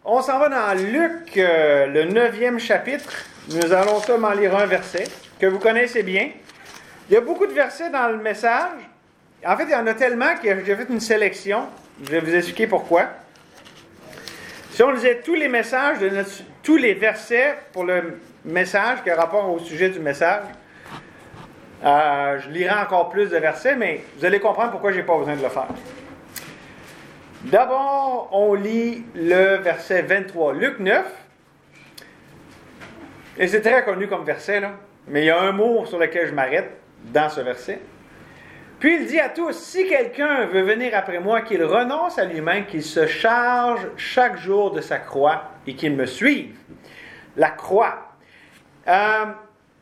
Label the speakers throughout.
Speaker 1: On s'en va dans Luc, le 9e chapitre. Nous allons seulement lire un verset que vous connaissez bien. Il y a beaucoup de versets dans le message. En fait, il y en a tellement que j'ai fait une sélection. Je vais vous expliquer pourquoi. Si on lisait tous les messages, tous les versets pour le message qui a rapport au sujet du message, je lirai encore plus de versets, mais vous allez comprendre pourquoi je n'ai pas besoin de le faire. D'abord, on lit le verset 23, Luc 9. Et c'est très connu comme verset, là. Mais il y a un mot sur lequel je m'arrête dans ce verset. Puis il dit à tous, si quelqu'un veut venir après moi, qu'il renonce à lui-même, qu'il se charge chaque jour de sa croix et qu'il me suive. La croix. Avant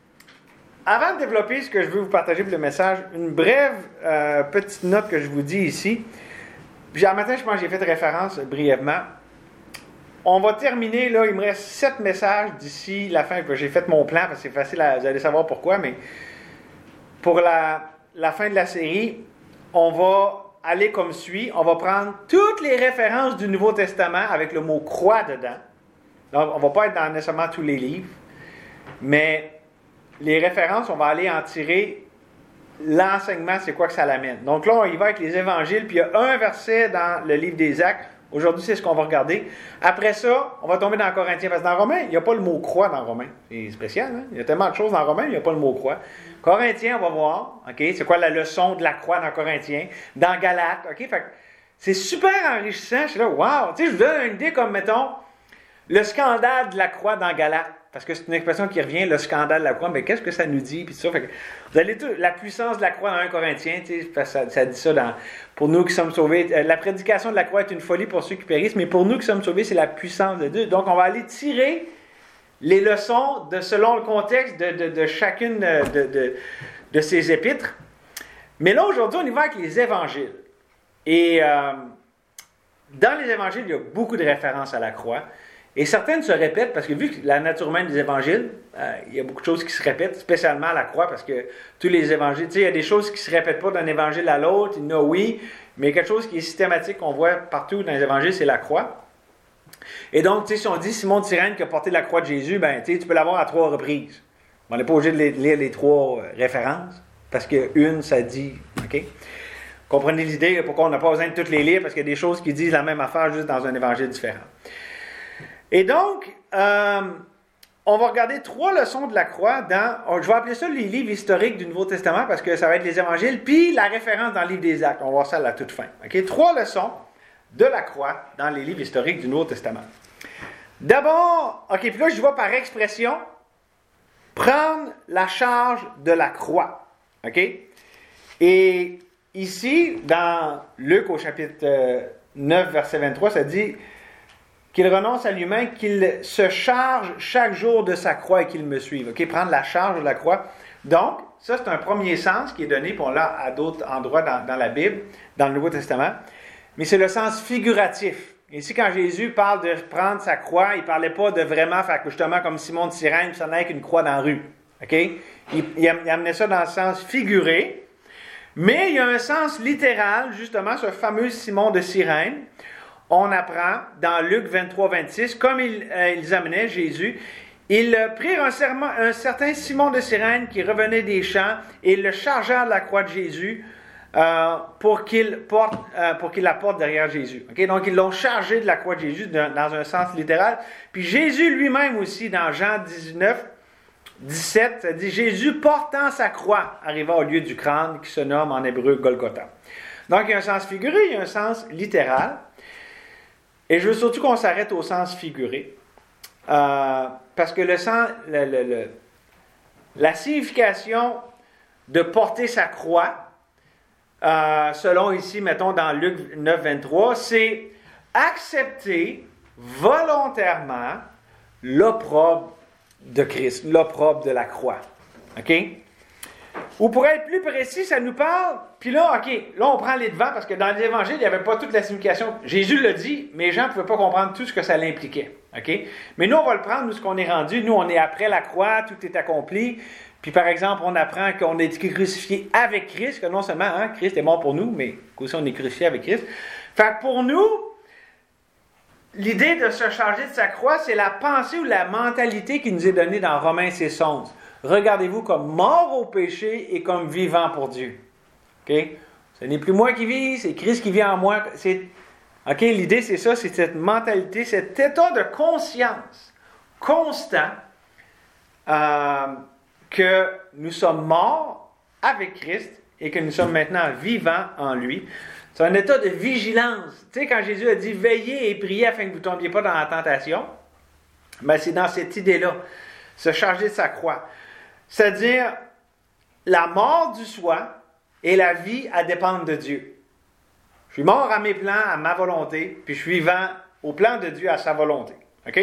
Speaker 1: de développer ce que je veux vous partager pour le message, une brève petite note que je vous dis ici. Puis un matin, je pense que j'ai fait référence brièvement. On va terminer, là, il me reste 7 messages d'ici la fin. J'ai fait mon plan, parce que c'est facile, vous allez savoir pourquoi, mais pour la fin de la série, on va aller comme suit. On va prendre toutes les références du Nouveau Testament avec le mot « croix » dedans. Donc, on ne va pas être dans nécessairement tous les livres, mais les références, on va aller en tirer l'enseignement, c'est quoi que ça l'amène. Donc là, on y va avec les évangiles, puis il y a un verset dans le livre des Actes. Aujourd'hui, c'est ce qu'on va regarder. Après ça, on va tomber dans Corinthiens, parce que dans Romains, il n'y a pas le mot « croix » dans Romains. C'est spécial, hein? Il y a tellement de choses dans Romains, il n'y a pas le mot « croix ». Corinthiens, on va voir, OK? C'est quoi la leçon de la croix dans Corinthiens? Dans Galates, OK? Fait que c'est super enrichissant. Je suis là, wow! Tu sais, je vous donne une idée comme, mettons, le scandale de la croix dans Galates. Parce que c'est une expression qui revient, le scandale de la croix. Mais qu'est-ce que ça nous dit? Puis ça, fait que vous allez tout, la puissance de la croix dans 1 Corinthiens, ça dit ça pour nous qui sommes sauvés. La prédication de la croix est une folie pour ceux qui périssent, mais pour nous qui sommes sauvés, c'est la puissance de Dieu. Donc, on va aller tirer les leçons selon le contexte de chacune de ces épîtres. Mais là, aujourd'hui, on y va avec les évangiles. Et dans les évangiles, il y a beaucoup de références à la croix. Et certaines se répètent, parce que vu que la nature humaine des évangiles, il y a beaucoup de choses qui se répètent, spécialement à la croix, parce que tous les évangiles, tu sais, il y a des choses qui ne se répètent pas d'un évangile à l'autre, il y en a oui, mais quelque chose qui est systématique qu'on voit partout dans les évangiles, c'est la croix. Et donc, tu sais, si on dit Simon de Cyrène qui a porté la croix de Jésus, ben, tu sais, tu peux l'avoir à 3 reprises. On n'est pas obligé de lire les 3 références, parce qu'une, ça dit, OK? Comprenez l'idée, pourquoi on n'a pas besoin de toutes les lire, parce qu'il y a des choses qui disent la même affaire juste dans un évangile différent. Et donc, on va regarder 3 leçons de la croix je vais appeler ça les livres historiques du Nouveau Testament parce que ça va être les évangiles, puis la référence dans le livre des Actes. On va voir ça à la toute fin. Okay? 3 leçons de la croix dans les livres historiques du Nouveau Testament. D'abord, OK, puis là, je vois par expression, prendre la charge de la croix. OK? Et ici, dans Luc au chapitre 9, verset 23, ça dit qu'il renonce à lui-même, qu'il se charge chaque jour de sa croix et qu'il me suive. OK? Prendre la charge de la croix. Donc, ça, c'est un premier sens qui est donné, puis on l'a à d'autres endroits dans la Bible, dans le Nouveau Testament. Mais c'est le sens figuratif. Ici, quand Jésus parle de prendre sa croix, il ne parlait pas de vraiment faire justement comme Simon de Cyrène, puis s'en aller avec une croix dans la rue. OK? Il amenait ça dans le sens figuré. Mais il y a un sens littéral, justement, ce fameux Simon de Cyrène. On apprend dans Luc 23-26, comme ils amenaient Jésus, ils prirent un certain Simon de Cyrène qui revenait des champs et ils le chargèrent de la croix de Jésus pour qu'il la porte derrière Jésus. Okay? Donc, ils l'ont chargé de la croix de Jésus dans un sens littéral. Puis Jésus lui-même aussi, dans Jean 19-17, ça dit « Jésus portant sa croix arriva au lieu du crâne qui se nomme en hébreu Golgotha. » Donc, il y a un sens figuré, il y a un sens littéral. Et je veux surtout qu'on s'arrête au sens figuré. Parce que la signification de porter sa croix, selon ici, mettons dans Luc 9, 23, c'est accepter volontairement l'opprobre de Christ, l'opprobre de la croix. OK? Ou pour être plus précis, ça nous parle, puis là, OK, là on prend les devants, parce que dans les évangiles, il n'y avait pas toute la signification. Jésus l'a dit, mais les gens ne pouvaient pas comprendre tout ce que ça l'impliquait. OK? Mais nous, on va le prendre, nous, ce qu'on est rendu. Nous, on est après la croix, tout est accompli. Puis par exemple, on apprend qu'on a été crucifié avec Christ, que non seulement Christ est mort pour nous, mais qu'aussi on est crucifié avec Christ. Fait que pour nous, l'idée de se charger de sa croix, c'est la pensée ou la mentalité qui nous est donnée dans Romains 6:11. Regardez-vous comme mort au péché et comme vivant pour Dieu. OK? Ce n'est plus moi qui vis, c'est Christ qui vit en moi. OK? L'idée, c'est ça, c'est cette mentalité, cet état de conscience constant que nous sommes morts avec Christ et que nous sommes maintenant vivants en lui. C'est un état de vigilance. Tu sais, quand Jésus a dit « Veillez et priez afin que vous ne tombiez pas dans la tentation », ben c'est dans cette idée-là, se charger de sa croix. C'est-à-dire, la mort du soi et la vie à dépendre de Dieu. Je suis mort à mes plans, à ma volonté, puis je suis vivant au plan de Dieu, à sa volonté. OK?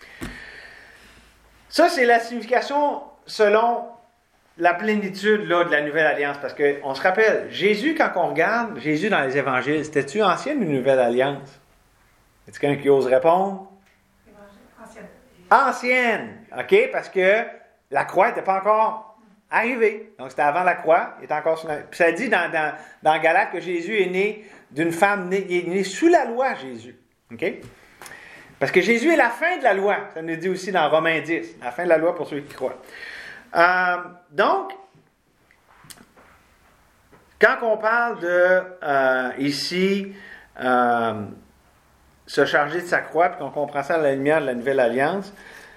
Speaker 1: Ça, c'est la signification selon la plénitude là, de la Nouvelle Alliance. Parce qu'on se rappelle, Jésus, quand on regarde Jésus dans les Évangiles, c'était-tu ancienne ou Nouvelle Alliance? Est-ce quelqu'un qui ose répondre?
Speaker 2: Ancienne.
Speaker 1: Ancienne! OK? Parce que la croix n'était pas encore arrivée. Donc, c'était avant la croix. Il était encore sur la... Puis ça dit dans Galates que Jésus est né d'une femme née. Il est né sous la loi, Jésus. OK? Parce que Jésus est la fin de la loi. Ça nous dit aussi dans Romains 10. La fin de la loi pour ceux qui croient. Donc, quand on parle de, ici, se charger de sa croix, puis qu'on comprend ça à la lumière de la Nouvelle Alliance,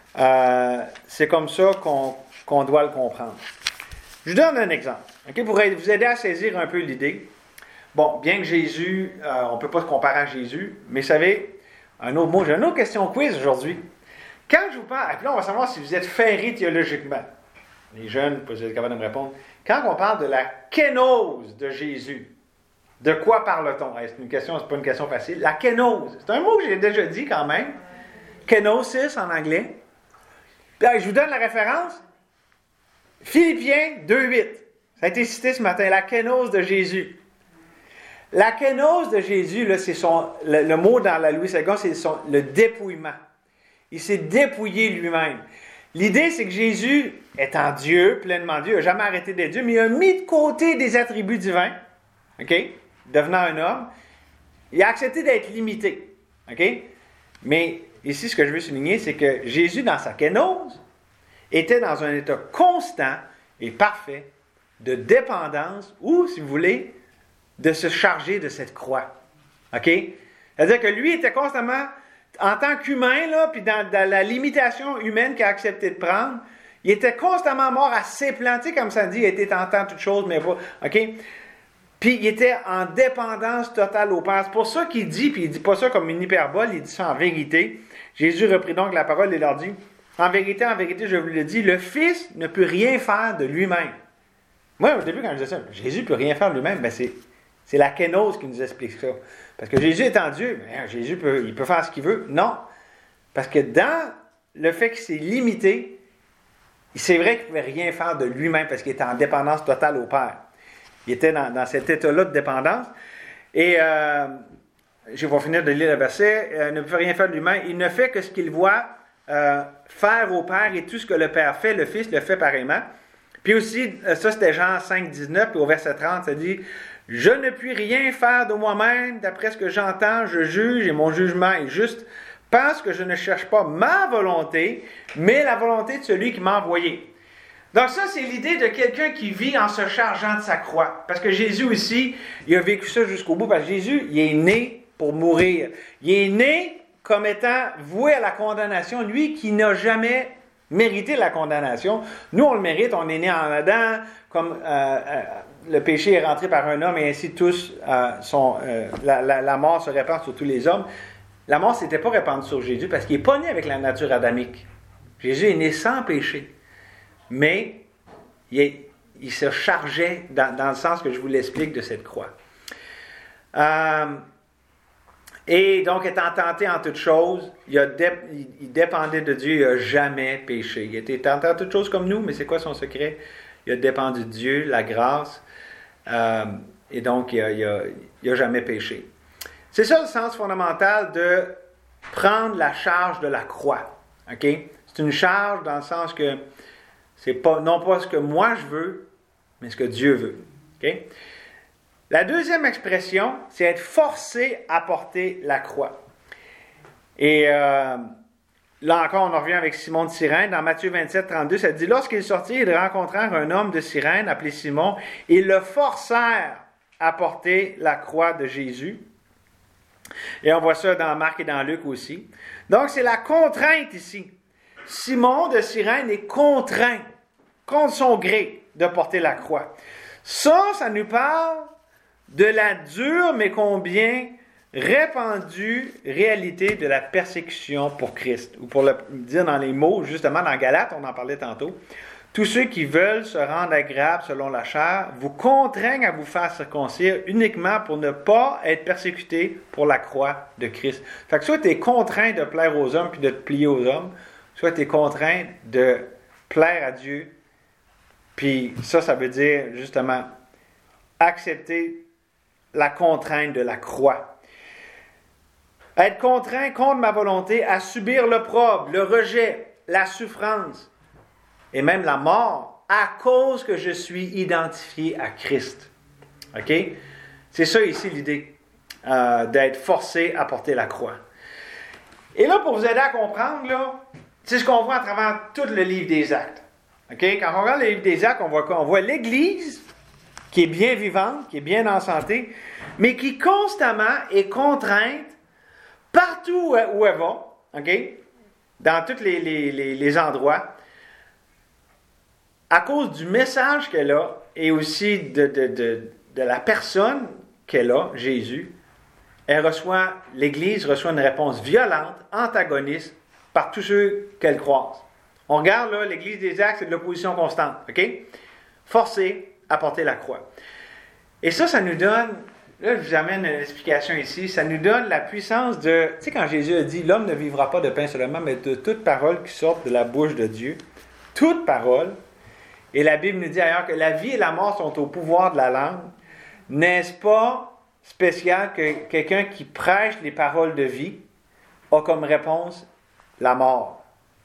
Speaker 1: c'est comme ça qu'on doit le comprendre. Je vous donne un exemple, okay, pour vous aider à saisir un peu l'idée. Bon, bien que Jésus, on ne peut pas se comparer à Jésus, mais vous savez, un autre mot, j'ai une autre question quiz aujourd'hui. Quand je vous parle, et puis là, on va savoir si vous êtes ferré théologiquement. Les jeunes, vous êtes capables de me répondre. Quand on parle de la kénose de Jésus, de quoi parle-t-on? C'est une question, c'est pas une question facile. La kénose, c'est un mot que j'ai déjà dit quand même. Kénosis en anglais. Puis, je vous donne la référence. Philippiens 2:8. Ça a été cité ce matin, la kénose de Jésus. La kénose de Jésus, là, c'est le mot dans la Louis II, c'est le dépouillement. Il s'est dépouillé lui-même. L'idée, c'est que Jésus, étant Dieu, pleinement Dieu, n'a jamais arrêté d'être Dieu, mais il a mis de côté des attributs divins, OK? Devenant un homme. Il a accepté d'être limité, OK? Mais ici, ce que je veux souligner, c'est que Jésus, dans sa kénose, était dans un état constant et parfait de dépendance ou, si vous voulez, de se charger de cette croix. OK? C'est-à-dire que lui était constamment, en tant qu'humain, là, puis dans la limitation humaine qu'il a accepté de prendre, il était constamment mort à ses plans. Tu sais, comme ça dit, il était tentant toutes choses, mais pas. OK? Puis il était en dépendance totale au Père. C'est pour ça qu'il dit, puis il ne dit pas ça comme une hyperbole, il dit ça en vérité. Jésus reprit donc la parole et leur dit, en vérité, je vous le dis, le Fils ne peut rien faire de lui-même. Moi, au début, quand je disais ça, Jésus ne peut rien faire de lui-même, ben c'est la kénose qui nous explique ça. Parce que Jésus étant Dieu, Jésus il peut faire ce qu'il veut. Non. Parce que dans le fait qu'il s'est limité, c'est vrai qu'il ne pouvait rien faire de lui-même parce qu'il était en dépendance totale au Père. Il était dans cet état-là de dépendance. Et je vais finir de lire le verset. Ne peut rien faire de lui-même. Il ne fait que ce qu'il voit faire au Père et tout ce que le Père fait, le Fils le fait pareillement. Puis aussi, ça c'était Jean 5, 19, puis au verset 30, ça dit « Je ne puis rien faire de moi-même, d'après ce que j'entends, je juge et mon jugement est juste, parce que je ne cherche pas ma volonté, mais la volonté de celui qui m'a envoyé. » Donc ça, c'est l'idée de quelqu'un qui vit en se chargeant de sa croix. Parce que Jésus aussi, il a vécu ça jusqu'au bout, parce que Jésus, il est né pour mourir. Il est né comme étant voué à la condamnation, lui qui n'a jamais mérité la condamnation. Nous, on le mérite, on est né en Adam, comme le péché est rentré par un homme, et ainsi tous la mort se répand sur tous les hommes. La mort ne s'était pas répandue sur Jésus parce qu'il n'est pas né avec la nature adamique. Jésus est né sans péché. Mais il se chargeait, dans le sens que je vous l'explique, de cette croix. Et donc, étant tenté en toutes choses, il dépendait de Dieu, il n'a jamais péché. Il était tenté en toutes choses comme nous, mais c'est quoi son secret? Il a dépendu de Dieu, la grâce, et donc il n'a jamais péché. C'est ça le sens fondamental de prendre la charge de la croix. Okay? C'est une charge dans le sens que c'est pas, non pas ce que moi je veux, mais ce que Dieu veut. Okay? La deuxième expression, c'est être forcé à porter la croix. Et là encore, on en revient avec Simon de Cyrène. Dans Matthieu 27, 32, ça dit « Lorsqu'ils sortirent, ils rencontrèrent un homme de Cyrène appelé Simon. Ils le forcèrent à porter la croix de Jésus. » Et on voit ça dans Marc et dans Luc aussi. Donc, c'est la contrainte ici. Simon de Cyrène est contraint, contre son gré, de porter la croix. Ça nous parle de la dure, mais combien répandue réalité de la persécution pour Christ. Ou pour le dire dans les mots, justement dans Galates, on en parlait tantôt, tous ceux qui veulent se rendre agréables selon la chair vous contraignent à vous faire circoncire uniquement pour ne pas être persécutés pour la croix de Christ. Fait que soit tu es contraint de plaire aux hommes puis de te plier aux hommes, soit tu es contraint de plaire à Dieu. Puis ça veut dire justement accepter la contrainte de la croix. Être contraint contre ma volonté à subir l'opprobre, le rejet, la souffrance et même la mort à cause que je suis identifié à Christ. OK? C'est ça ici l'idée d'être forcé à porter la croix. Et là, pour vous aider à comprendre, là, c'est ce qu'on voit à travers tout le livre des Actes. OK? Quand on regarde le livre des Actes, on voit quoi? On voit l'Église qui est bien vivante, qui est bien en santé, mais qui constamment est contrainte partout où elle va, OK? Dans tous les endroits, à cause du message qu'elle a et aussi de la personne qu'elle a, Jésus, l'Église reçoit une réponse violente, antagoniste, par tous ceux qu'elle croise. On regarde là, l'Église des Actes, c'est de l'opposition constante, OK? Forcée à porter la croix. Et ça nous donne, là je vous amène une explication ici, ça nous donne la puissance de, tu sais quand Jésus a dit, l'homme ne vivra pas de pain seulement, mais de toute parole qui sort de la bouche de Dieu, toute parole, et la Bible nous dit ailleurs que la vie et la mort sont au pouvoir de la langue, n'est-ce pas spécial que quelqu'un qui prêche les paroles de vie a comme réponse la mort?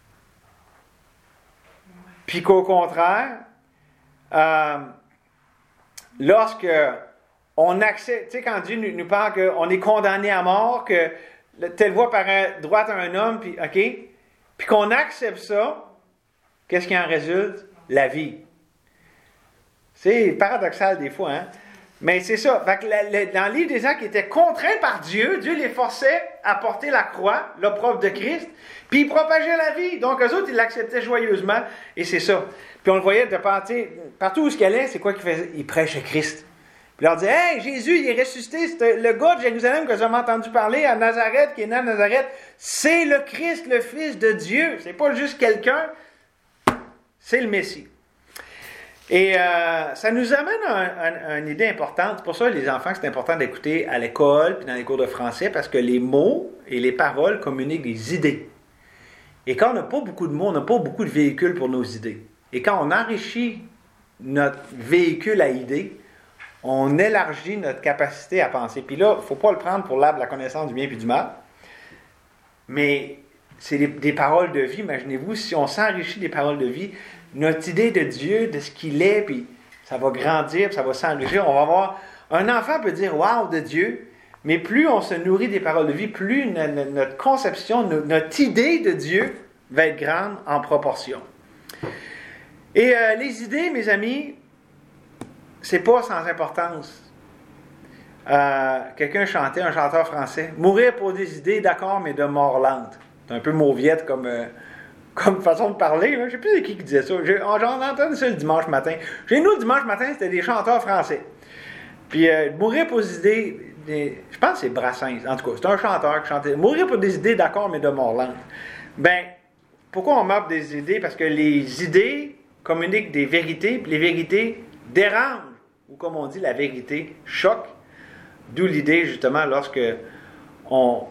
Speaker 1: Puis qu'au contraire, lorsque on accepte, tu sais, quand Dieu nous parle qu'on est condamné à mort, que telle voie paraît droite à un homme, puis OK, puis qu'on accepte ça, qu'est-ce qui en résulte? La vie. C'est paradoxal des fois, hein? Mais c'est ça. Fait que dans le livre des Actes, ils étaient contraints par Dieu. Dieu les forçait à porter la croix, l'opprobre de Christ, puis ils propageaient la vie. Donc, eux autres, ils l'acceptaient joyeusement, et c'est ça. Puis on le voyait de partout où il allait, c'est quoi qu'il faisait? Il prêchait Christ. Puis il leur disait, « Hey, Jésus, il est ressuscité. C'est le gars de Jérusalem que vous avez entendu parler à Nazareth, qui est né à Nazareth. C'est le Christ, le Fils de Dieu. C'est pas juste quelqu'un. C'est le Messie. » Et ça nous amène à une idée importante. C'est pour ça, les enfants, c'est important d'écouter à l'école puis dans les cours de français, parce que les mots et les paroles communiquent des idées. Et quand on n'a pas beaucoup de mots, on n'a pas beaucoup de véhicules pour nos idées. Et quand on enrichit notre véhicule à idées, on élargit notre capacité à penser. Puis là, il ne faut pas le prendre pour l'arbre de la connaissance du bien et du mal, mais c'est des paroles de vie. Imaginez-vous, si on s'enrichit des paroles de vie, notre idée de Dieu, de ce qu'il est, puis ça va grandir, puis ça va s'enrichir. On va voir, un enfant peut dire « wow » de Dieu, mais plus on se nourrit des paroles de vie, plus notre conception, notre idée de Dieu va être grande en proportion. Et les idées, mes amis, c'est pas sans importance. Quelqu'un chantait, un chanteur français, « Mourir pour des idées, d'accord, mais de mort lente. » C'est un peu mauviette comme façon de parler. Là. Je ne sais plus c'est qui disait ça. J'en entendais ça le dimanche matin. Chez nous, le dimanche matin, c'était des chanteurs français. Puis, mourir pour des idées, je pense que c'est Brassens. En tout cas, c'est un chanteur qui chantait. Mourir pour des idées, d'accord, mais de mort lente. Ben, pourquoi on meurt pour des idées? Parce que les idées communiquent des vérités, puis les vérités dérangent. Ou comme on dit, la vérité choque. D'où l'idée, justement, lorsque on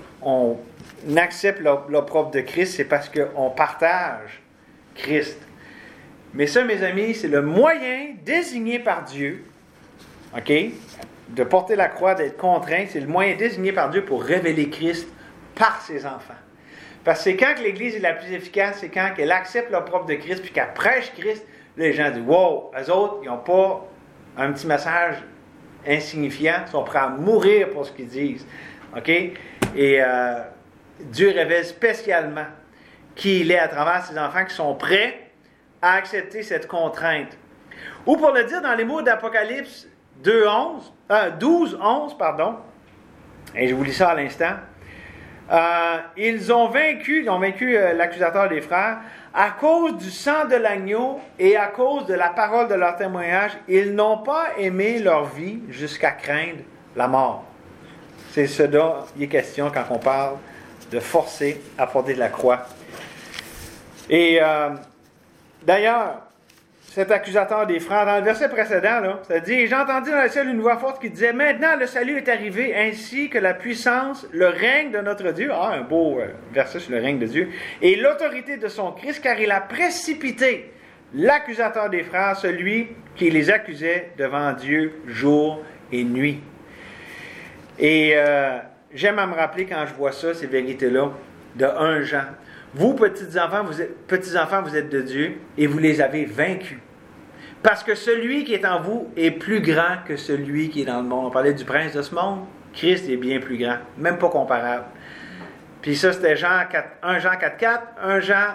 Speaker 1: accepte l'opprobre de Christ, c'est parce qu'on partage Christ. Mais ça, mes amis, c'est le moyen désigné par Dieu, OK, de porter la croix, d'être contraint, c'est le moyen désigné par Dieu pour révéler Christ par ses enfants. Parce que c'est quand que l'Église est la plus efficace, c'est quand qu'elle accepte l'opprobre de Christ, puis qu'elle prêche Christ, là, les gens disent « Wow, eux autres, ils n'ont pas un petit message insignifiant, ils sont prêts à mourir pour ce qu'ils disent. » OK? Et Dieu révèle spécialement qui il est à travers ses enfants qui sont prêts à accepter cette contrainte. Ou pour le dire dans les mots d'Apocalypse 12, 11, et je vous lis ça à l'instant. Ils ont vaincu l'accusateur des frères, à cause du sang de l'agneau et à cause de la parole de leur témoignage. Ils n'ont pas aimé leur vie jusqu'à craindre la mort. C'est ce dont il est question quand on parle de forcer à porter de la croix. Et d'ailleurs, cet accusateur des frères, dans le verset précédent, là, ça dit « J'ai entendu dans le ciel une voix forte qui disait « Maintenant le salut est arrivé, ainsi que la puissance, le règne de notre Dieu. » Ah, un beau verset sur le règne de Dieu. « Et l'autorité de son Christ, car il a précipité l'accusateur des frères, celui qui les accusait devant Dieu jour et nuit. » Et j'aime à me rappeler quand je vois ça, ces vérités-là, de 1 Jean. Vous, petits-enfants, vous êtes de Dieu et vous les avez vaincus. Parce que celui qui est en vous est plus grand que celui qui est dans le monde. On parlait du prince de ce monde. Christ est bien plus grand, même pas comparable. Puis ça, c'était 1 Jean 4,4. 1 Jean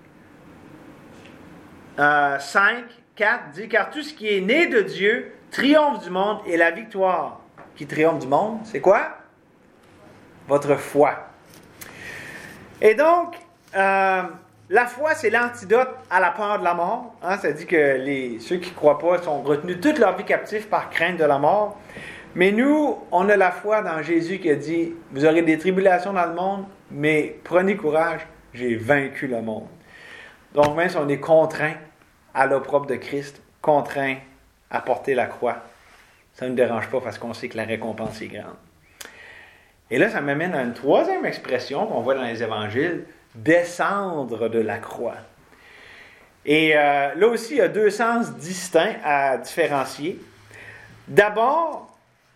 Speaker 1: 5, 4 dit « Car tout ce qui est né de Dieu triomphe du monde et la victoire qui triomphe du monde, c'est quoi? Votre foi. » Et donc, la foi, c'est l'antidote à la peur de la mort. Ça dit que ceux qui ne croient pas sont retenus toute leur vie captifs par crainte de la mort. Mais nous, on a la foi dans Jésus qui a dit, vous aurez des tribulations dans le monde, mais prenez courage, j'ai vaincu le monde. Donc même si on est contraint à l'opprobre de Christ, contraint à porter la croix, ça ne nous dérange pas parce qu'on sait que la récompense est grande. Et là, ça m'amène à une troisième expression qu'on voit dans les évangiles, descendre de la croix. Et là aussi, il y a 2 sens distincts à différencier. D'abord,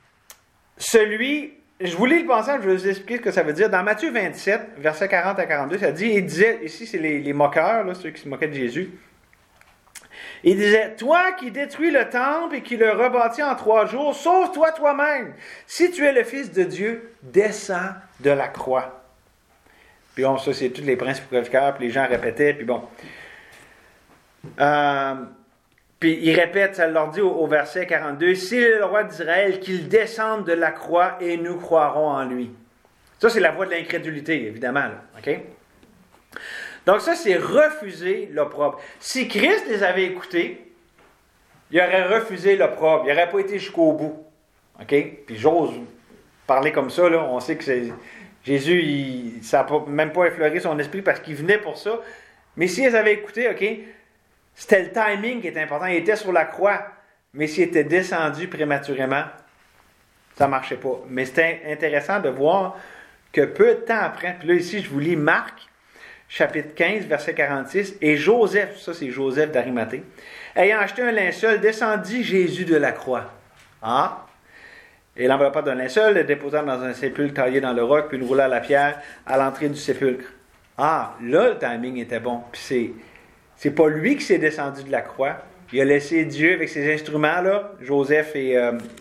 Speaker 1: je vous lis le passage, je vais vous expliquer ce que ça veut dire. Dans Matthieu 27, versets 40 à 42, ça dit, il disait, ici c'est les moqueurs, là, ceux qui se moquaient de Jésus, il disait, « Toi qui détruis le temple et qui le rebâtis en 3 jours, sauve-toi toi-même. Si tu es le Fils de Dieu, descends de la croix. » Puis bon, ça c'est tous les principes prédicatifs, puis les gens répétaient, puis bon. Puis il répète, ça leur dit au verset 42, « C'est le roi d'Israël qu'il descende de la croix et nous croirons en lui. » Ça c'est la voie de l'incrédulité, évidemment, là, OK? Donc ça, c'est refuser l'opprobre. Si Christ les avait écoutés, il aurait refusé l'opprobre. Il n'aurait pas été jusqu'au bout. OK? Puis j'ose parler comme ça, là. On sait que Jésus, ça n'a même pas effleuré son esprit parce qu'il venait pour ça. Mais s'ils les avaient écoutés, OK, c'était le timing qui était important. Il était sur la croix. Mais s'il était descendu prématurément, ça ne marchait pas. Mais c'était intéressant de voir que peu de temps après, puis là ici, je vous lis Marc, chapitre 15, verset 46, « Et Joseph, ça c'est Joseph d'Arimathée, ayant acheté un linceul, descendit Jésus de la croix. » Ah! Et l'enveloppa d'un linceul, le déposa dans un sépulcre taillé dans le roc, puis le roula la pierre à l'entrée du sépulcre. Ah! Là, le timing était bon. Puis c'est pas lui qui s'est descendu de la croix. Il a laissé Dieu avec ses instruments, là, Joseph et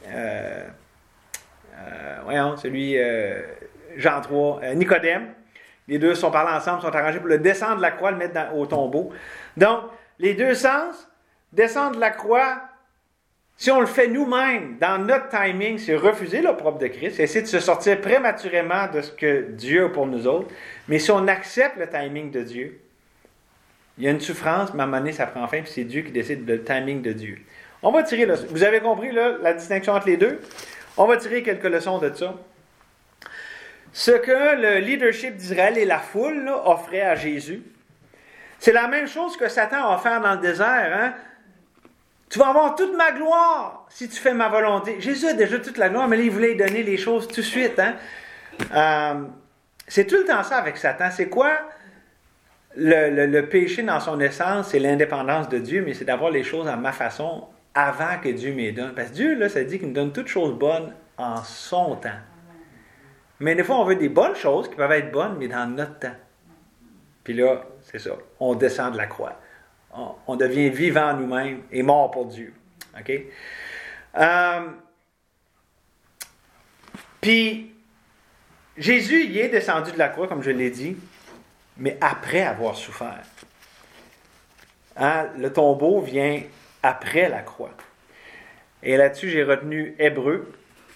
Speaker 1: Jean 3, Nicodème. Les deux sont parlés ensemble, sont arrangés pour le descendre de la croix, le mettre au tombeau. Donc, les 2 sens, descendre de la croix, si on le fait nous-mêmes, dans notre timing, c'est refuser l'opprobre de Christ, c'est essayer de se sortir prématurément de ce que Dieu a pour nous autres. Mais si on accepte le timing de Dieu, il y a une souffrance, mais à un moment donné, ça prend fin, puis c'est Dieu qui décide le timing de Dieu. On va tirer, vous avez compris là, la distinction entre les deux? On va tirer quelques leçons de ça. Ce que le leadership d'Israël et la foule là, offraient à Jésus, c'est la même chose que Satan a offert dans le désert. Hein? Tu vas avoir toute ma gloire si tu fais ma volonté. Jésus a déjà toute la gloire, mais là, il voulait lui donner les choses tout de suite. Hein? C'est tout le temps ça avec Satan. C'est quoi le péché dans son essence? C'est l'indépendance de Dieu, mais c'est d'avoir les choses à ma façon avant que Dieu me les donne. Parce que Dieu, là, ça dit qu'il nous donne toutes choses bonnes en son temps. Mais des fois, on veut des bonnes choses qui peuvent être bonnes, mais dans notre temps. Puis là, c'est ça. On descend de la croix. On devient vivant nous-mêmes et mort pour Dieu. OK? Puis, Jésus y est descendu de la croix, comme je l'ai dit, mais après avoir souffert. Hein? Le tombeau vient après la croix. Et là-dessus, j'ai retenu Hébreux,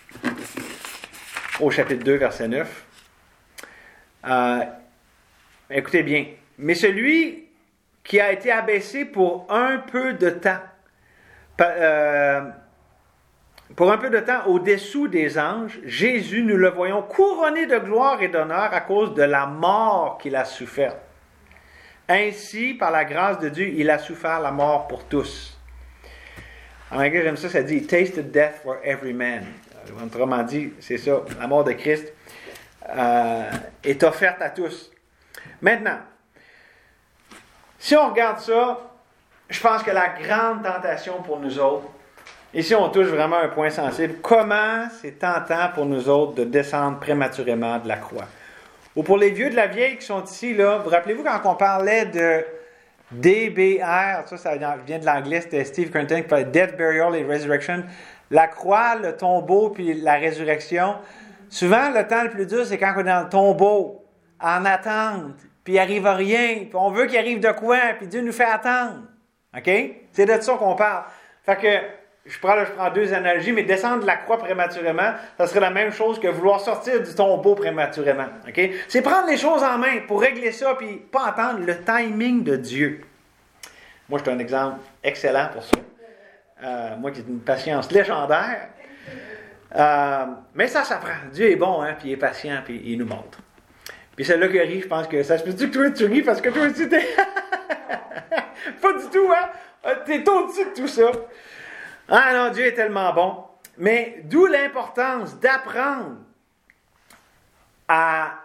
Speaker 1: au chapitre 2, verset 9. Écoutez bien. Mais celui qui a été abaissé pour un peu de temps, au-dessous des anges, Jésus, nous le voyons couronné de gloire et d'honneur à cause de la mort qu'il a soufferte. Ainsi, par la grâce de Dieu, il a souffert la mort pour tous. En anglais, j'aime ça, ça dit « tasted death for every man ». Autrement dit, c'est ça, la mort de Christ est offerte à tous. Maintenant, si on regarde ça, je pense que la grande tentation pour nous autres, ici on touche vraiment un point sensible, comment c'est tentant pour nous autres de descendre prématurément de la croix. Ou pour les vieux de la vieille qui sont ici, là, vous rappelez-vous quand on parlait de DBR, ça vient de l'anglais, c'était Steve Crenton qui parlait Death, Burial et Resurrection. La croix, le tombeau, puis la résurrection. Souvent, le temps le plus dur, c'est quand on est dans le tombeau, en attente, puis il n'arrive rien, puis on veut qu'il arrive de quoi, puis Dieu nous fait attendre. OK? C'est de ça qu'on parle. Fait que, je prends deux analogies, mais descendre de la croix prématurément, ça serait la même chose que vouloir sortir du tombeau prématurément. OK? C'est prendre les choses en main pour régler ça, puis pas attendre le timing de Dieu. Moi, je suis un exemple excellent pour ça. Moi qui ai une patience légendaire. Mais ça prend. Dieu est bon, hein, puis il est patient, puis il nous montre. Puis celle-là qui rit, je pense que ça se peut-tu que toi tu ris parce que toi aussi t'es... Pas du tout, hein? T'es au-dessus de tout ça. Ah non, Dieu est tellement bon. Mais d'où l'importance d'apprendre à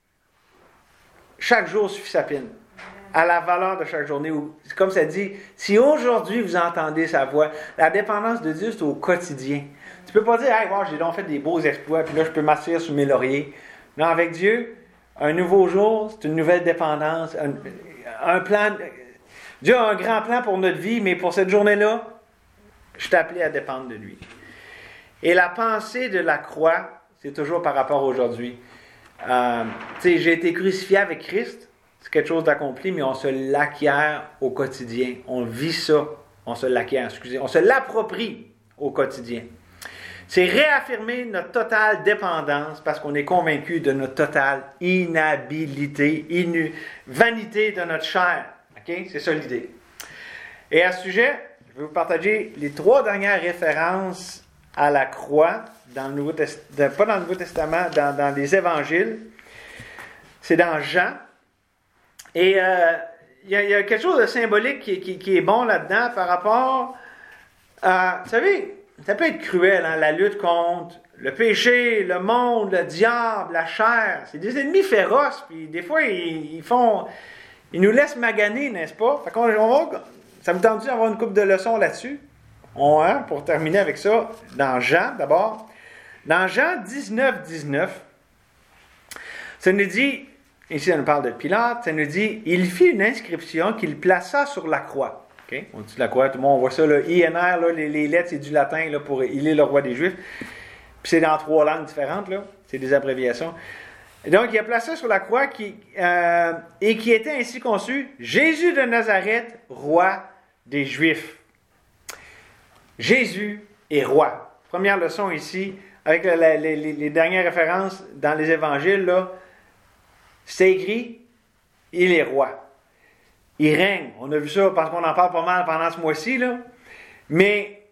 Speaker 1: chaque jour suffit sa peine. À la valeur de chaque journée. Comme ça dit, si aujourd'hui vous entendez sa voix, la dépendance de Dieu, c'est au quotidien. Tu ne peux pas dire, hey, wow, j'ai donc fait des beaux exploits, puis là, je peux m'asseoir sous mes lauriers. Non, avec Dieu, un nouveau jour, c'est une nouvelle dépendance, un plan. Dieu a un grand plan pour notre vie, mais pour cette journée-là, je suis appelé à dépendre de lui. Et la pensée de la croix, c'est toujours par rapport à aujourd'hui. Tu sais, j'ai été crucifié avec Christ. C'est quelque chose d'accompli, mais on se l'acquiert au quotidien. On vit ça. On se l'acquiert, on se l'approprie au quotidien. C'est réaffirmer notre totale dépendance parce qu'on est convaincu de notre totale inhabilité, vanité de notre chair. Okay? C'est ça l'idée. Et à ce sujet, je vais vous partager les 3 dernières références à la croix, dans le Nouveau pas dans le Nouveau Testament, dans les Évangiles. C'est dans Jean. Et il y a quelque chose de symbolique qui est bon là-dedans par rapport à... Vous savez, ça peut être cruel, hein, la lutte contre le péché, le monde, le diable, la chair. C'est des ennemis féroces, puis des fois, ils nous laissent maganer, n'est-ce pas? Fait ça me tente d'avoir une couple de leçons là-dessus. Pour terminer avec ça, dans Jean, d'abord. Dans Jean 19, ça nous dit... Ici, on nous parle de Pilate. Ça nous dit, il fit une inscription qu'il plaça sur la croix. Okay? On dit la croix, tout le monde voit ça, là, INR, là, les lettres, c'est du latin là, pour il est le roi des Juifs. Puis c'est dans 3 langues différentes, là. C'est des abréviations. Et donc, il a placé sur la croix et qui était ainsi conçu, Jésus de Nazareth, roi des Juifs. Jésus est roi. Première leçon ici, avec les dernières références dans les évangiles, là. C'est écrit, il est roi. Il règne. On a vu ça parce qu'on en parle pas mal pendant ce mois-ci, là. Mais,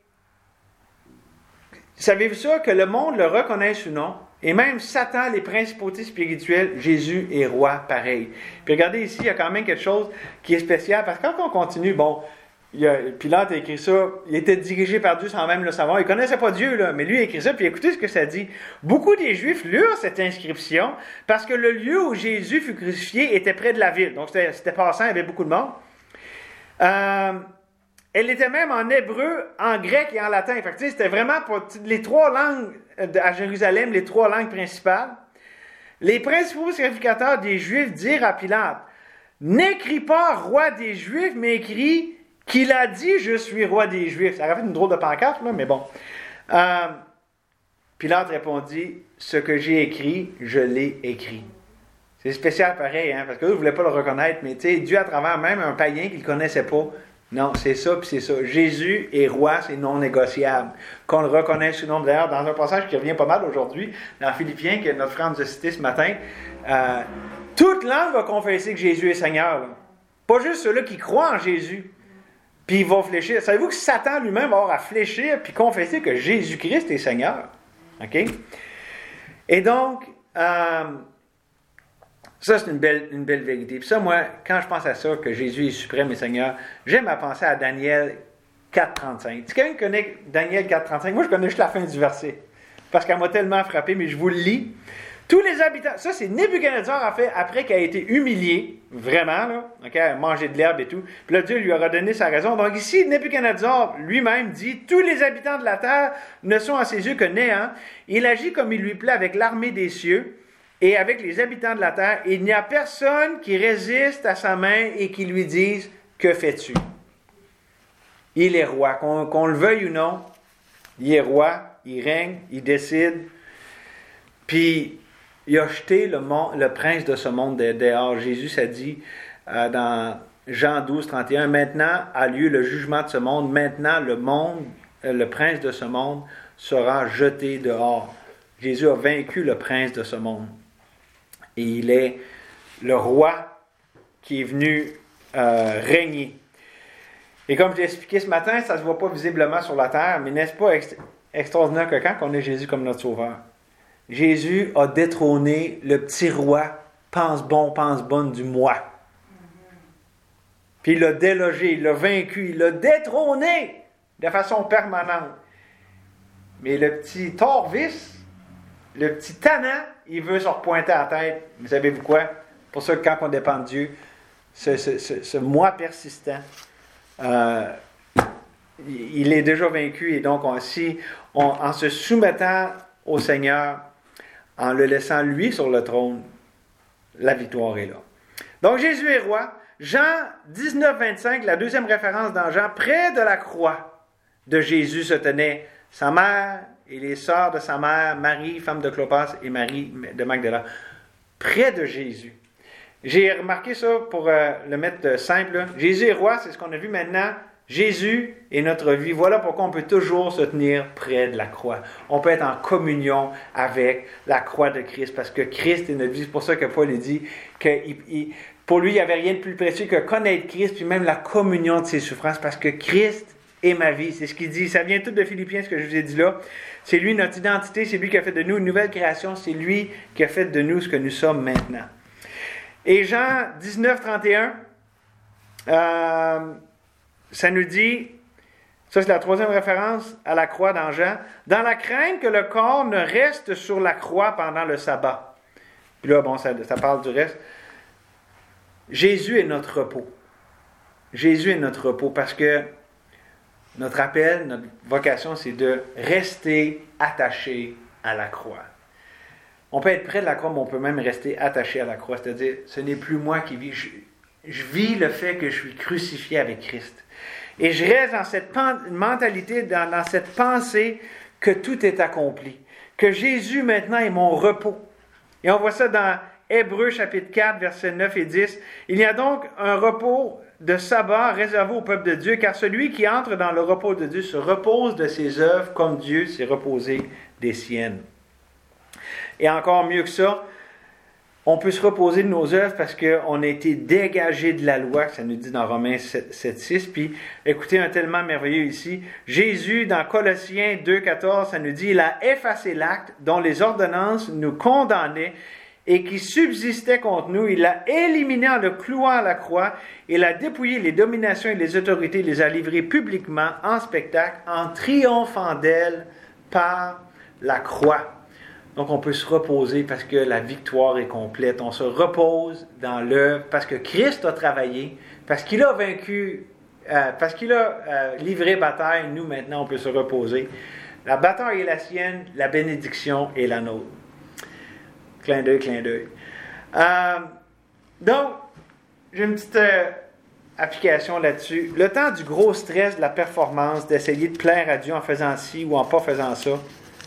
Speaker 1: savez-vous ça, que le monde le reconnaisse ou non? Et même Satan, les principautés spirituelles, Jésus est roi pareil. Puis regardez ici, il y a quand même quelque chose qui est spécial. Parce que quand on continue, Pilate a écrit ça, il était dirigé par Dieu sans même le savoir. Il ne connaissait pas Dieu, là, mais lui a écrit ça, puis écoutez ce que ça dit. Beaucoup des Juifs lurent cette inscription parce que le lieu où Jésus fut crucifié était près de la ville. Donc c'était passant, il y avait beaucoup de monde. Elle était même en hébreu, en grec et en latin. Fait que, c'était vraiment les 3 langues à Jérusalem, les 3 langues principales. Les principaux sacrificateurs des Juifs dirent à Pilate, « N'écris pas roi des Juifs, mais écris qu'il a dit, je suis roi des Juifs. » Ça aurait fait une drôle de pancarte, là, mais bon. Pilate répondit, « Ce que j'ai écrit, je l'ai écrit. » C'est spécial pareil, hein, parce que eux ne voulaient pas le reconnaître, mais tu sais, Dieu à travers même un païen qu'ils ne connaissaient pas. Non, c'est ça, puis c'est ça. Jésus est roi, c'est non négociable. Qu'on le reconnaisse sous nom. D'ailleurs, dans un passage qui revient pas mal aujourd'hui, dans Philippiens, que notre frère nous a cité ce matin, toute langue va confesser que Jésus est Seigneur. Là. Pas juste ceux-là qui croient en Jésus. Puis ils vont fléchir. Savez-vous que Satan lui-même va avoir à fléchir puis confesser que Jésus-Christ est Seigneur? OK? Et donc, ça, c'est une belle vérité. Puis ça, moi, quand je pense à ça, que Jésus est suprême et Seigneur, j'aime à penser à Daniel 4.35. Si quelqu'un connaît Daniel 4.35, moi, je connais juste la fin du verset. Parce qu'elle m'a tellement frappé, mais je vous le lis. Tous les habitants, ça, c'est Nebuchadnezzar, en fait, après qu'il a été humilié, vraiment, là, OK, à manger de l'herbe et tout. Puis là, Dieu lui aura donné sa raison. Donc ici, Nebuchadnezzar lui-même dit, tous les habitants de la terre ne sont à ses yeux que néant. Il agit comme il lui plaît avec l'armée des cieux. Et avec les habitants de la terre, il n'y a personne qui résiste à sa main et qui lui dise « Que fais-tu? » Il est roi. Qu'on le veuille ou non, il est roi, il règne, il décide. Puis, il a jeté le prince de ce monde dehors. Jésus s'est dit dans Jean 12, 31, « Maintenant a lieu le jugement de ce monde. Maintenant, le prince de ce monde sera jeté dehors. » Jésus a vaincu le prince de ce monde. Et il est le roi qui est venu régner. Et comme je l'ai expliqué ce matin, ça ne se voit pas visiblement sur la terre, mais n'est-ce pas extraordinaire que quand on est Jésus comme notre sauveur? Jésus a détrôné le petit roi, pense bon, pense bonne du moi. Puis il l'a délogé, il l'a vaincu, il l'a détrôné de façon permanente. Mais le petit torvis, le petit tannant, il veut se repointer à la tête. Mais savez-vous quoi? Pour ça que quand on dépend de Dieu, ce moi persistant, il est déjà vaincu. Et donc, en se soumettant au Seigneur, en le laissant lui sur le trône, la victoire est là. Donc, Jésus est roi. Jean 19, 25, la deuxième référence dans Jean, près de la croix de Jésus se tenaient sa mère et les sœurs de sa mère, Marie, femme de Clopas, et Marie de Magdala, près de Jésus. J'ai remarqué ça pour le mettre simple. Là. Jésus est roi, c'est ce qu'on a vu maintenant. Jésus est notre vie. Voilà pourquoi on peut toujours se tenir près de la croix. On peut être en communion avec la croix de Christ, parce que Christ est notre vie. C'est pour ça que Paul dit que pour lui, il n'y avait rien de plus précieux que connaître Christ, puis même la communion de ses souffrances, parce que Christ est ma vie. C'est ce qu'il dit. Ça vient tout de Philippiens, ce que je vous ai dit là. C'est lui notre identité, c'est lui qui a fait de nous une nouvelle création, c'est lui qui a fait de nous ce que nous sommes maintenant. Et Jean 19, 31, ça nous dit, ça c'est la troisième référence à la croix dans Jean, dans la crainte que le corps ne reste sur la croix pendant le sabbat. Puis là, bon, ça parle du reste. Jésus est notre repos. Jésus est notre repos parce que notre appel, notre vocation, c'est de rester attaché à la croix. On peut être près de la croix, mais on peut même rester attaché à la croix. C'est-à-dire, ce n'est plus moi qui vis. Je vis le fait que je suis crucifié avec Christ. Et je reste dans cette mentalité, dans cette pensée que tout est accompli. Que Jésus, maintenant, est mon repos. Et on voit ça dans Hébreux, chapitre 4, versets 9 et 10. Il y a donc un repos de sabbat réservé au peuple de Dieu, car celui qui entre dans le repos de Dieu se repose de ses œuvres comme Dieu s'est reposé des siennes. Et encore mieux que ça, on peut se reposer de nos œuvres parce qu'on a été dégagé de la loi, que ça nous dit dans Romains 7, 6. Puis, écoutez, un tellement merveilleux ici. Jésus, dans Colossiens 2, 14, ça nous dit, il a effacé l'acte dont les ordonnances nous condamnaient et qui subsistait contre nous. Il l'a éliminé en le clouant à la croix. Il a dépouillé les dominations et les autorités, il les a livrées publiquement en spectacle, en triomphant d'elles par la croix. Donc, on peut se reposer parce que la victoire est complète. On se repose dans l'œuvre parce que Christ a travaillé, parce qu'il a vaincu, parce qu'il a livré bataille. Nous, maintenant, on peut se reposer. La bataille est la sienne, la bénédiction est la nôtre. Clin d'œil, clin d'œil. Donc, j'ai une petite application là-dessus. Le temps du gros stress de la performance, d'essayer de plaire à Dieu en faisant ci ou en pas faisant ça,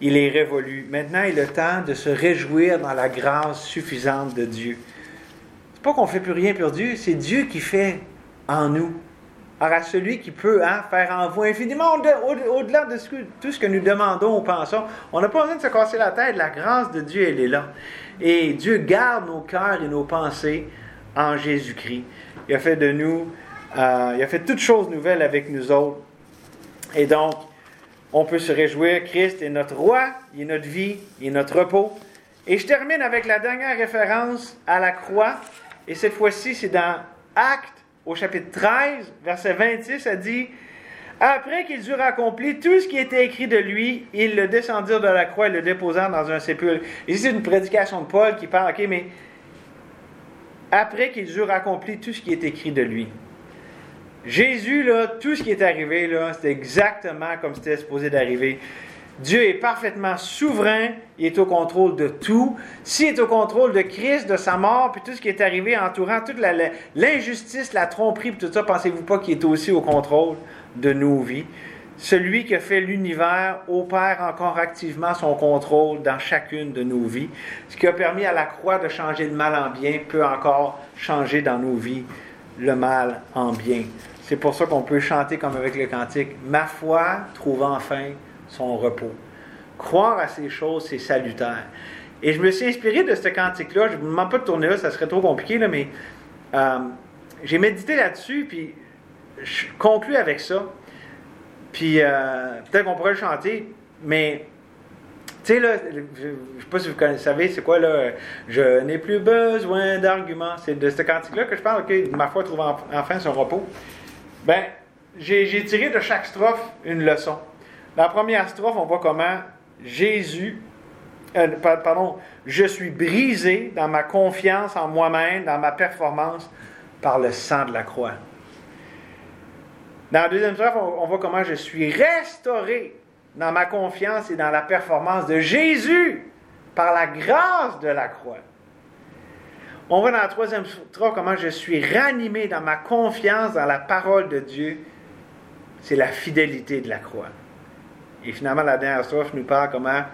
Speaker 1: il est révolu. Maintenant il est le temps de se réjouir dans la grâce suffisante de Dieu. C'est pas qu'on ne fait plus rien pour Dieu, c'est Dieu qui fait en nous. Alors à celui qui peut faire en vous infiniment au-delà de tout ce que nous demandons ou pensons, on n'a pas besoin de se casser la tête, la grâce de Dieu, elle est là. Et Dieu garde nos cœurs et nos pensées en Jésus-Christ. Il a fait de nous, il a fait toutes choses nouvelles avec nous autres. Et donc, on peut se réjouir, Christ est notre roi, il est notre vie, il est notre repos. Et je termine avec la dernière référence à la croix, et cette fois-ci, c'est dans Actes, au chapitre 13, verset 26, ça dit « Après qu'ils eurent accompli tout ce qui était écrit de lui, ils le descendirent de la croix et le déposèrent dans un sépulcre. » Ici, c'est une prédication de Paul qui parle, OK, mais après qu'ils eurent accompli tout ce qui est écrit de lui. Jésus, là, tout ce qui est arrivé, là, c'est exactement comme c'était supposé d'arriver. Dieu est parfaitement souverain, il est au contrôle de tout. S'il est au contrôle de Christ, de sa mort, puis tout ce qui est arrivé entourant toute l'injustice, la tromperie, puis tout ça, pensez-vous pas qu'il est aussi au contrôle de nos vies? Celui qui a fait l'univers opère encore activement son contrôle dans chacune de nos vies. Ce qui a permis à la croix de changer le mal en bien peut encore changer dans nos vies le mal en bien. C'est pour ça qu'on peut chanter comme avec le cantique « Ma foi trouve enfin son repos. » Croire à ces choses, c'est salutaire. Et je me suis inspiré de ce cantique-là. Je ne vous demande pas de tourner là, ça serait trop compliqué, là, mais j'ai médité là-dessus, puis je conclus avec ça. Puis peut-être qu'on pourrait le chanter, mais tu sais, là, je ne sais pas si vous savez, c'est quoi, là, « Je n'ai plus besoin d'arguments ». C'est de ce cantique-là que je parle, OK, « Ma foi trouve enfin son repos ». Ben, j'ai tiré de chaque strophe une leçon. Dans la première strophe, on voit comment je suis brisé dans ma confiance en moi-même, dans ma performance, par le sang de la croix. Dans la deuxième strophe, on voit comment je suis restauré dans ma confiance et dans la performance de Jésus, par la grâce de la croix. On voit dans la troisième strophe comment je suis ranimé dans ma confiance dans la parole de Dieu. C'est la fidélité de la croix. Et finalement, la dernière strophe nous parle comment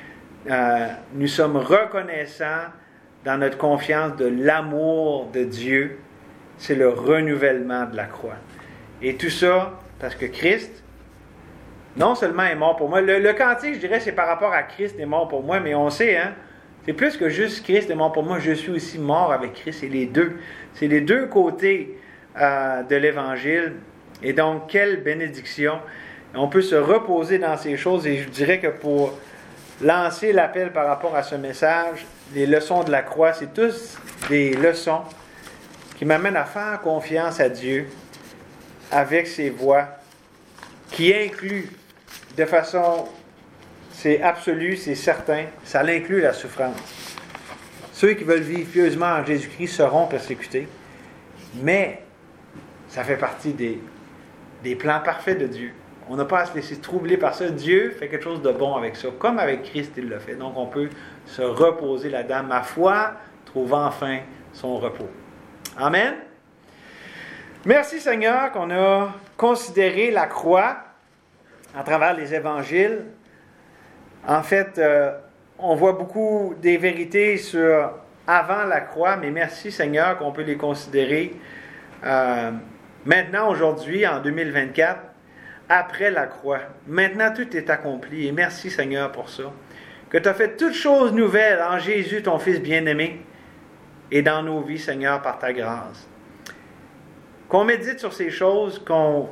Speaker 1: nous sommes reconnaissants dans notre confiance de l'amour de Dieu. C'est le renouvellement de la croix. Et tout ça parce que Christ, non seulement est mort pour moi. Le cantique, je dirais, c'est par rapport à Christ est mort pour moi, mais on sait, c'est plus que juste Christ est mort pour moi, je suis aussi mort avec Christ. C'est les deux. C'est les deux côtés de l'Évangile. Et donc, quelle bénédiction. On peut se reposer dans ces choses, et je dirais que pour lancer l'appel par rapport à ce message, les leçons de la croix, c'est tous des leçons qui m'amènent à faire confiance à Dieu avec ses voies, qui incluent de façon, c'est absolu, c'est certain, ça l'inclut la souffrance. Ceux qui veulent vivre pieusement en Jésus-Christ seront persécutés, mais ça fait partie des plans parfaits de Dieu. On n'a pas à se laisser troubler par ça. Dieu fait quelque chose de bon avec ça, comme avec Christ il l'a fait. Donc on peut se reposer là-dedans. Ma foi trouve enfin son repos. Amen. Merci Seigneur qu'on a considéré la croix à travers les évangiles. En fait, on voit beaucoup des vérités sur avant la croix, mais merci Seigneur qu'on peut les considérer maintenant, aujourd'hui, en 2024, après la croix. Maintenant, tout est accompli et merci Seigneur pour ça. Que tu as fait toutes choses nouvelles en Jésus, ton Fils bien-aimé, et dans nos vies, Seigneur, par ta grâce. Qu'on médite sur ces choses,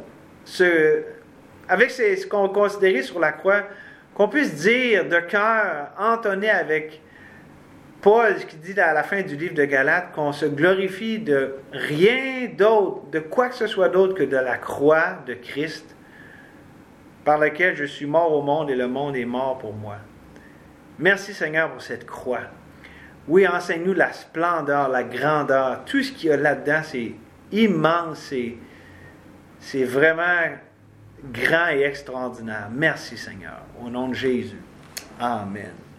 Speaker 1: avec ce qu'on a considéré sur la croix, qu'on puisse dire de cœur, entonné avec Paul, qui dit à la fin du livre de Galates, qu'on se glorifie de rien d'autre, de quoi que ce soit d'autre que de la croix de Christ, par laquelle je suis mort au monde et le monde est mort pour moi. Merci Seigneur pour cette croix. Oui, enseigne-nous la splendeur, la grandeur, tout ce qu'il y a là-dedans, c'est immense, c'est vraiment grand et extraordinaire. Merci Seigneur, au nom de Jésus. Amen.